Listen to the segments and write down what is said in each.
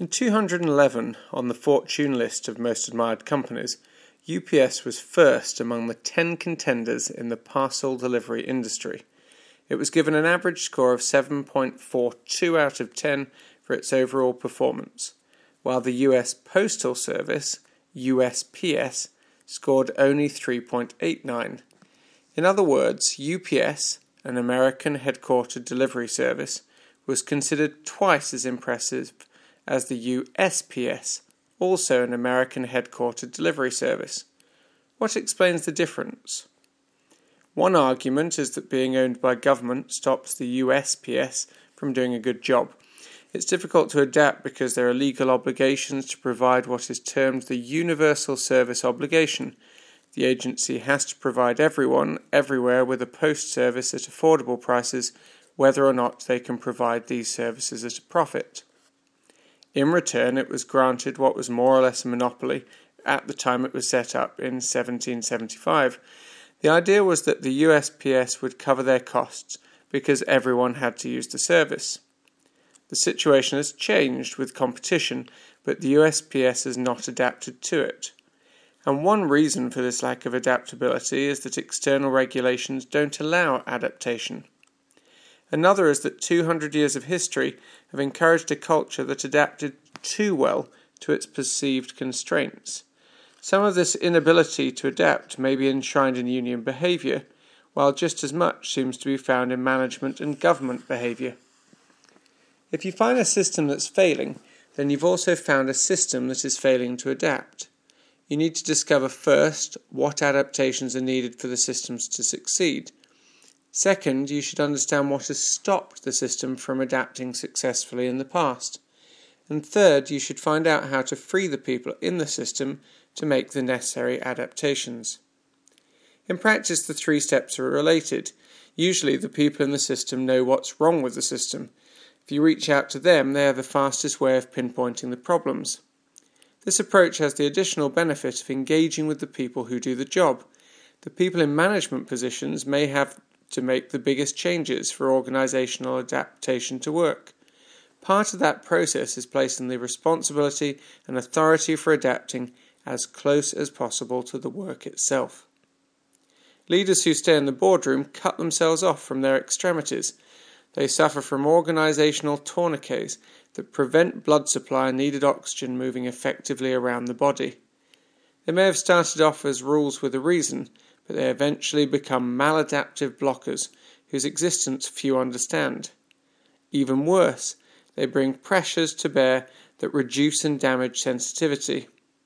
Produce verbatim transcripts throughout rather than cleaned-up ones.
In two hundred eleven, on the Fortune list of most admired companies, U P S was first among the ten contenders in the parcel delivery industry. It was given an average score of seven point four two out of ten for its overall performance, while the U S Postal Service, U S P S, scored only three point eight nine. In other words, U P S, an American headquartered delivery service, was considered twice as impressive as the U S P S, also an American headquartered delivery service. What explains the difference? One argument is that being owned by government stops the U S P S from doing a good job. It's difficult to adapt because there are legal obligations to provide what is termed the Universal Service Obligation. The agency has to provide everyone, everywhere, with a post service at affordable prices, whether or not they can provide these services at a profit. In return, it was granted what was more or less a monopoly at the time it was set up in seventeen seventy-five. The idea was that the U S P S would cover their costs because everyone had to use the service. The situation has changed with competition, but the U S P S has not adapted to it. And one reason for this lack of adaptability is that external regulations don't allow adaptation. Another is that two hundred years of history have encouraged a culture that adapted too well to its perceived constraints. Some of this inability to adapt may be enshrined in union behaviour, while just as much seems to be found in management and government behaviour. If you find a system that's failing, then you've also found a system that is failing to adapt. You need to discover first what adaptations are needed for the systems to succeed. Second, you should understand what has stopped the system from adapting successfully in the past. And third, you should find out how to free the people in the system to make the necessary adaptations. In practice, the three steps are related. Usually, the people in the system know what's wrong with the system. If you reach out to them, they are the fastest way of pinpointing the problems. This approach has the additional benefit of engaging with the people who do the job. The people in management positions may have to make the biggest changes for organisational adaptation to work. Part of that process is placing the responsibility and authority for adapting as close as possible to the work itself. Leaders who stay in the boardroom cut themselves off from their extremities. They suffer from organisational tourniquets that prevent blood supply and needed oxygen moving effectively around the body. They may have started off as rules with a reason, but they eventually become maladaptive blockers whose existence few understand. Even worse, they bring pressures to bear that reduce and damage sensitivity.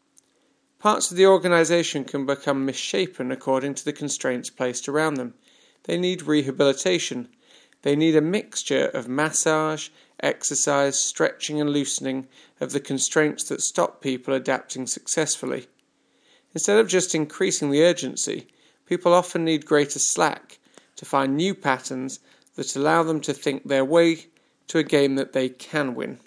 Parts of the organisation can become misshapen according to the constraints placed around them. They need rehabilitation. They need a mixture of massage, exercise, stretching and loosening of the constraints that stop people adapting successfully. Instead of just increasing the urgency, people often need greater slack to find new patterns that allow them to think their way to a game that they can win.